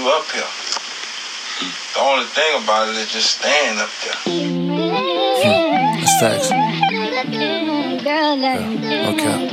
you up here. The only thing about it is just staying up there. That's facts. Yeah. Okay.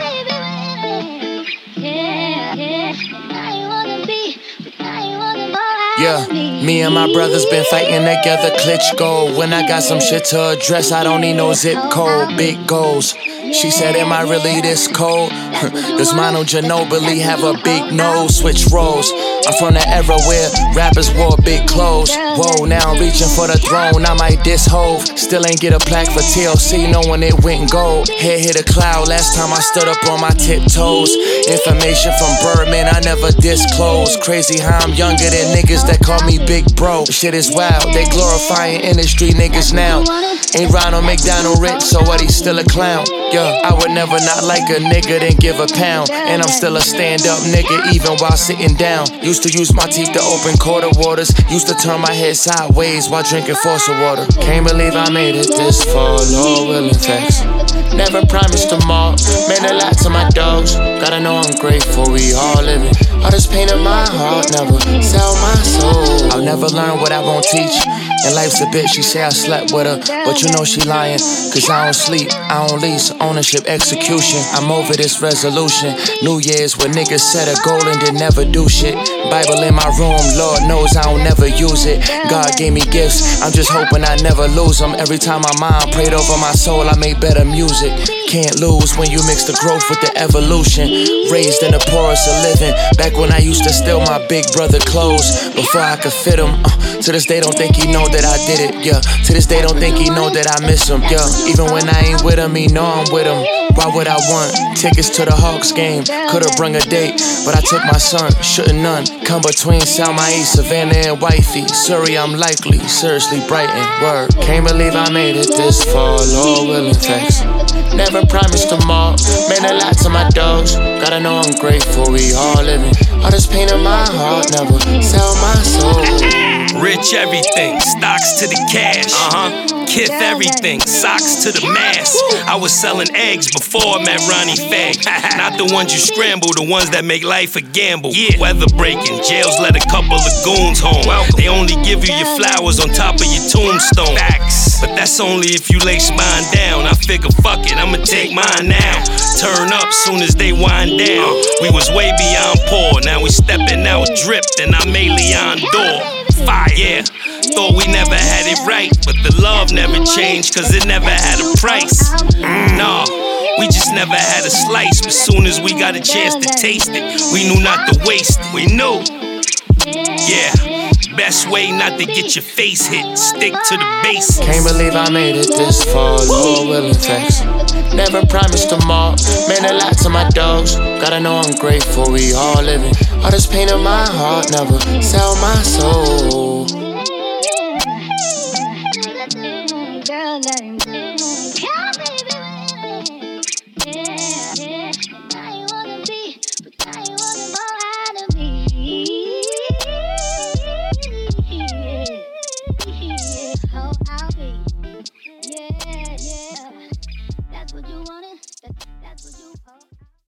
Yeah, me and my brothers been fighting together, Klitschko. When I got some shit to address, I don't need no zip code. Big goals. She said, am I really this cold? Does Manu Ginobili have a big nose? Switch roles. I'm from the era where rappers wore big clothes. Whoa, now I'm reaching for the throne. I might diss Hove. Still ain't get a plaque for TLC, knowing it went gold. Head hit a cloud, last time I stood up on my tiptoes. Information from Birdman, I never disclose. Crazy how I'm younger than niggas that call me big bro. Shit is wild, they glorifying industry niggas now. Ain't Ronald McDonald rich, so what, he's still a clown. Yeah, I would never not like a nigga, then give a pound. And I'm still a stand-up nigga, even while sitting down. Used to use my teeth to open quarter waters. Used to turn my head sideways while drinking faucet water. Can't believe I made it this far, Lord willing, facts. Never promised tomorrow, meant a lot to my dogs. Gotta know I'm grateful, we all living. All this pain in my heart, never sell my soul. I'll never learn what I won't teach. And life's a bitch, she say I slept with her, but you know she lying. Cause I don't sleep, I don't lease, ownership, execution. I'm over this resolution. New Year's where niggas set a goal and then never do shit. Bible in my room, Lord knows I don't never use it. God gave me gifts, I'm just hoping I never lose them. Every time my mind prayed over my soul, I made better music. Can't lose when you mix the growth with the evolution. Raised in the poorest of living, back when I used to steal my big brother clothes before I could fit him. To this day don't think he know that I did it, yeah. To this day don't think he know that I miss him, yeah. Even when I ain't with him, he know I'm with him. Why would I want tickets to the Hawks game? Could've brung a date, but I took my son, shouldn't none. Come between Salma East, Savannah and Wifey. Surrey, I'm likely, seriously Brighton, word. Can't believe I made it this far, Lord willing, facts. Never promised tomorrow, meant a lot to my dogs. Gotta know I'm grateful, we all living. All this pain in my heart, never sell my soul. Rich everything, stocks to the cash. Kith everything, socks to the mask. I was selling eggs before I met Ronnie Fag. Not the ones you scramble, the ones that make life a gamble. Weather breaking, jails let a couple of goons home. They only give you your flowers on top of your tombstone. Facts. But that's only if you lay spine down. I figure fuck it, I'ma take mine now. Turn up soon as they wind down. We was way beyond poor, now we stepping out dripped and I'm Leon Door. Fire, yeah. Thought we never had it right, but the love never changed, cause it never had a price. Nah, we just never had a slice, but soon as we got a chance to taste it, we knew not to waste it. We knew. Yeah, best way not to get your face hit, stick to the basics. Can't believe I made it this far, Lord willing, facts. Never promised tomorrow, meant a lot to my dogs. Gotta know I'm grateful, we all living. All this pain in my heart, never sell my soul.